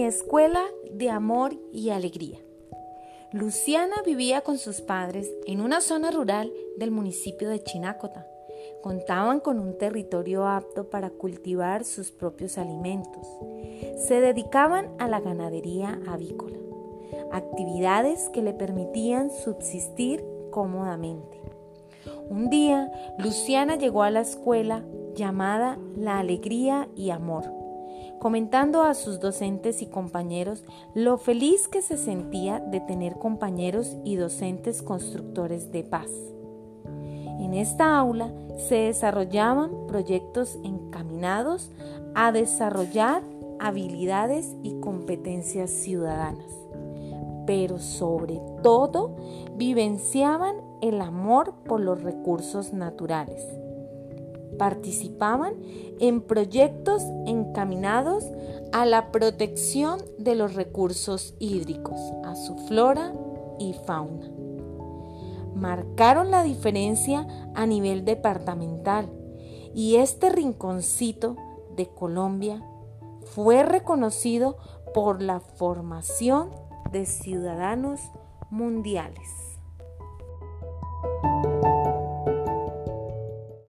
escuela de amor y alegría. Luciana vivía con sus padres en una zona rural del municipio de Chinácota. Contaban con un territorio apto para cultivar sus propios alimentos. Se dedicaban a la ganadería avícola, actividades que le permitían subsistir cómodamente. Un día, Luciana llegó a la escuela llamada La Alegría y Amor, comentando a sus docentes y compañeros lo feliz que se sentía de tener compañeros y docentes constructores de paz. En esta aula se desarrollaban proyectos encaminados a desarrollar habilidades y competencias ciudadanas, pero sobre todo vivenciaban el amor por los recursos naturales. Participaban en proyectos encaminados a la protección de los recursos hídricos, a su flora y fauna. Marcaron la diferencia a nivel departamental y este rinconcito de Colombia fue reconocido por la formación de ciudadanos mundiales.